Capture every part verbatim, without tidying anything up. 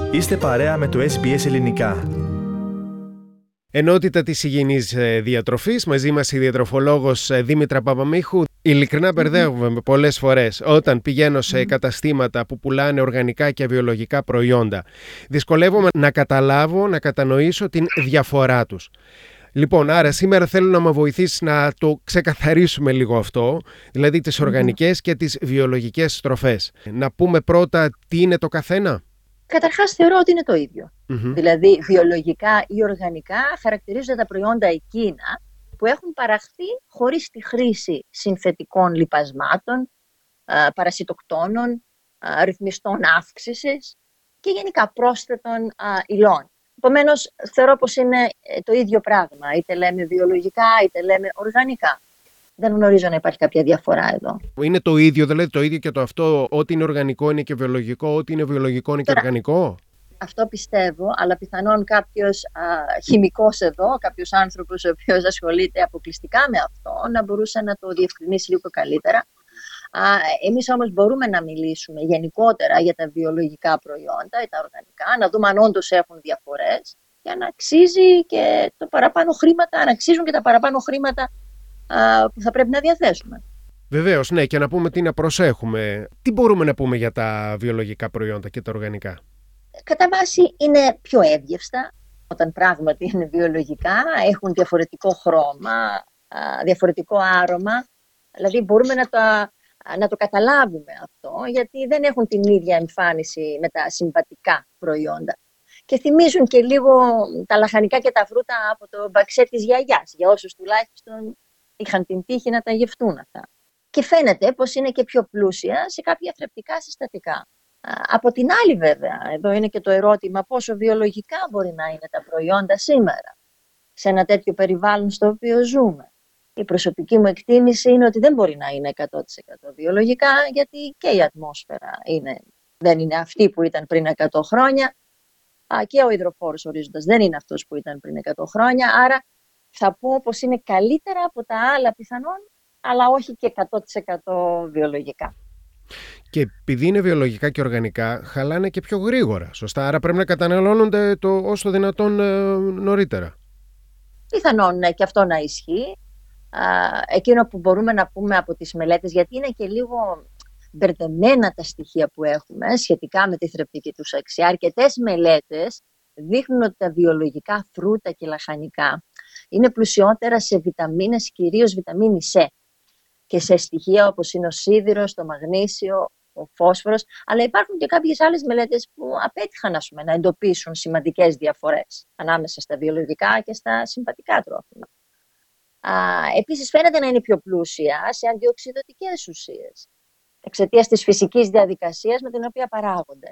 Είστε παρέα με το ες μπι ες Ελληνικά. Ενότητα της υγιεινής διατροφής, μαζί μας η διατροφολόγος Δήμητρα Παπαμίχου. Ειλικρινά μπερδεύομαι πολλές φορές όταν πηγαίνω σε καταστήματα που πουλάνε οργανικά και βιολογικά προϊόντα. Δυσκολεύομαι να καταλάβω, να κατανοήσω την διαφορά τους. Λοιπόν, άρα σήμερα θέλω να με βοηθήσεις να το ξεκαθαρίσουμε λίγο αυτό, δηλαδή τις οργανικές και τις βιολογικές τροφές. Να πούμε πρώτα τι είναι το καθένα. Καταρχάς θεωρώ ότι είναι το ίδιο. Mm-hmm. Δηλαδή βιολογικά ή οργανικά χαρακτηρίζονται τα προϊόντα εκείνα που έχουν παραχθεί χωρίς τη χρήση συνθετικών λιπασμάτων, παρασιτοκτόνων, ρυθμιστών αύξησης και γενικά πρόσθετων υλών. Επομένως, θεωρώ πως είναι το ίδιο πράγμα. Είτε λέμε βιολογικά, είτε λέμε οργανικά. Δεν γνωρίζω να υπάρχει κάποια διαφορά εδώ. Είναι το ίδιο, δηλαδή το ίδιο και το αυτό, ό,τι είναι οργανικό είναι και βιολογικό, ό,τι είναι βιολογικό είναι και Τώρα, οργανικό. Αυτό πιστεύω, αλλά πιθανόν κάποιος α, χημικός εδώ, κάποιος άνθρωπος ο οποίος ασχολείται αποκλειστικά με αυτό, να μπορούσε να το διευκρινίσει λίγο καλύτερα. Α, εμείς όμως μπορούμε να μιλήσουμε γενικότερα για τα βιολογικά προϊόντα ή τα οργανικά, να δούμε αν όντως έχουν διαφορές και αν αξίζει και το παραπάνω χρήματα, αν αξίζουν και τα παραπάνω χρήματα α, που θα πρέπει να διαθέσουμε. Βεβαίως, ναι, και να πούμε τι να προσέχουμε. Τι μπορούμε να πούμε για τα βιολογικά προϊόντα και τα οργανικά. Κατά βάση είναι πιο εύγευστα όταν πράγματι είναι βιολογικά, έχουν διαφορετικό χρώμα, διαφορετικό άρωμα, δηλαδή μπορούμε να το, να το καταλάβουμε αυτό γιατί δεν έχουν την ίδια εμφάνιση με τα συμβατικά προϊόντα και θυμίζουν και λίγο τα λαχανικά και τα φρούτα από το μπαξέ της γιαγιάς, για όσους τουλάχιστον είχαν την τύχη να τα γευτούν αυτά. Και φαίνεται πως είναι και πιο πλούσια σε κάποια θρεπτικά συστατικά. Από την άλλη βέβαια, εδώ είναι και το ερώτημα πόσο βιολογικά μπορεί να είναι τα προϊόντα σήμερα, σε ένα τέτοιο περιβάλλον στο οποίο ζούμε. Η προσωπική μου εκτίμηση είναι ότι δεν μπορεί να είναι εκατό τοις εκατό βιολογικά, γιατί και η ατμόσφαιρα είναι, δεν είναι αυτή που ήταν πριν εκατό χρόνια και ο υδροφόρος ορίζοντας δεν είναι αυτός που ήταν πριν εκατό χρόνια, άρα θα πω πως είναι καλύτερα από τα άλλα πιθανόν, αλλά όχι και εκατό τοις εκατό βιολογικά. Και επειδή είναι βιολογικά και οργανικά, χαλάνε και πιο γρήγορα, σωστά. Άρα πρέπει να καταναλώνονται το όσο δυνατόν ε, νωρίτερα. Πιθανόν ναι, και αυτό να ισχύει. Α, εκείνο που μπορούμε να πούμε από τις μελέτες, γιατί είναι και λίγο μπερδεμένα τα στοιχεία που έχουμε σχετικά με τη θρεπτική τους αξία. Αρκετές μελέτες δείχνουν ότι τα βιολογικά φρούτα και λαχανικά είναι πλουσιότερα σε βιταμίνες, κυρίως βιταμίνη C. Και σε στοιχεία όπως είναι ο σίδηρος, το μαγνήσιο, ο φόσφορος, αλλά υπάρχουν και κάποιες άλλες μελέτες που απέτυχαν ας πούμε, να εντοπίσουν σημαντικές διαφορές ανάμεσα στα βιολογικά και στα συμβατικά τρόφιμα. Α, επίσης φαίνεται να είναι πιο πλούσια σε αντιοξυδοτικές ουσίες, εξαιτίας της φυσικής διαδικασίας με την οποία παράγονται.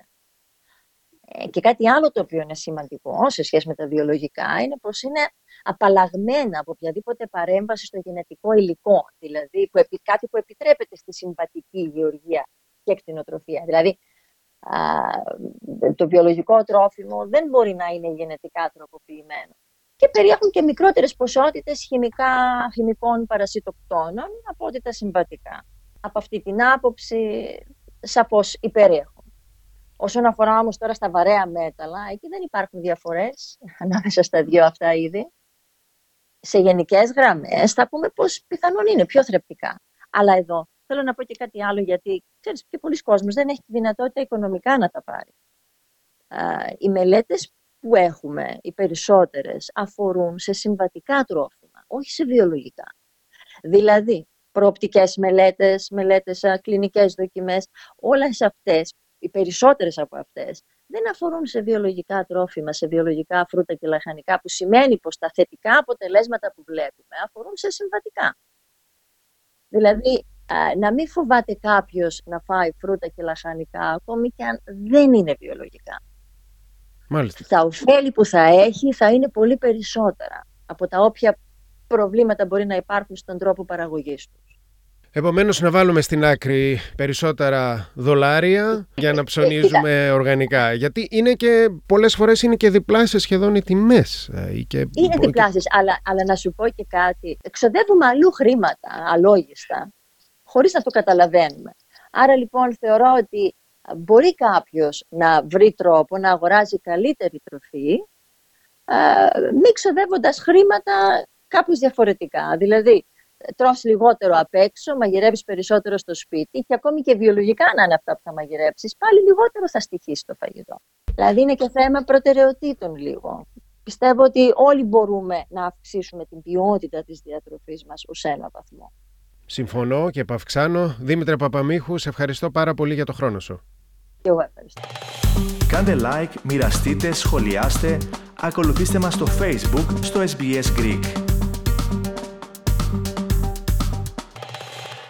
Ε, και κάτι άλλο το οποίο είναι σημαντικό σε σχέση με τα βιολογικά είναι πως είναι απαλλαγμένα από οποιαδήποτε παρέμβαση στο γενετικό υλικό, δηλαδή που, κάτι που επιτρέπεται στη συμβατική γεωργία και κτηνοτροφία. Δηλαδή α, το βιολογικό τρόφιμο δεν μπορεί να είναι γενετικά τροποποιημένο και περιέχουν και μικρότερες ποσότητες χημικά, χημικών παρασιτοκτόνων από ό,τι τα συμβατικά. Από αυτή την άποψη σαφώς υπερέχουν. Όσον αφορά όμως τώρα στα βαρέα μέταλλα, εκεί δεν υπάρχουν διαφορές ανάμεσα στα δύο αυτά είδη. Σε γενικές γραμμές θα πούμε πως πιθανόν είναι πιο θρεπτικά. Αλλά εδώ θέλω να πω και κάτι άλλο, γιατί ξέρεις, πιο πολλοί κόσμος δεν έχει τη δυνατότητα οικονομικά να τα πάρει. Α, οι μελέτες που έχουμε, οι περισσότερες, αφορούν σε συμβατικά τρόφιμα, όχι σε βιολογικά. Δηλαδή, προοπτικές μελέτες, μελέτες, κλινικές δοκιμές, όλες αυτές, οι περισσότερες από αυτές, δεν αφορούν σε βιολογικά τρόφιμα, σε βιολογικά φρούτα και λαχανικά, που σημαίνει πως τα θετικά αποτελέσματα που βλέπουμε αφορούν σε συμβατικά. Δηλαδή, να μην φοβάται κάποιος να φάει φρούτα και λαχανικά, ακόμη και αν δεν είναι βιολογικά. Μάλιστα. Τα ωφέλη που θα έχει θα είναι πολύ περισσότερα από τα όποια προβλήματα μπορεί να υπάρχουν στον τρόπο παραγωγής τους. Επομένως να βάλουμε στην άκρη περισσότερα δολάρια για να ψωνίζουμε οργανικά. Γιατί είναι και πολλές φορές είναι και διπλάσιες σχεδόν οι τιμές. Και... Είναι διπλάσιες, αλλά, αλλά να σου πω και κάτι. Εξοδεύουμε αλλού χρήματα, αλόγιστα, χωρίς να το καταλαβαίνουμε. Άρα λοιπόν θεωρώ ότι μπορεί κάποιος να βρει τρόπο να αγοράζει καλύτερη τροφή, μη ξοδεύοντας χρήματα κάπως διαφορετικά. Δηλαδή, τρως λιγότερο απ' έξω, μαγειρεύεις περισσότερο στο σπίτι και ακόμη και βιολογικά να είναι αυτά που θα μαγειρέψεις, πάλι λιγότερο θα στοιχείς το φαγητό. Δηλαδή είναι και θέμα προτεραιοτήτων λίγο. Πιστεύω ότι όλοι μπορούμε να αυξήσουμε την ποιότητα της διατροφής μας ως ένα βαθμό. Συμφωνώ και επαυξάνω. Δήμητρα Παπαμίχου, σε ευχαριστώ πάρα πολύ για το χρόνο σου. Και εγώ ευχαριστώ. Κάντε like, μοιραστείτε, σχολιάστε, ακολουθήστε μας στο Facebook στο ες μπι ες Greek.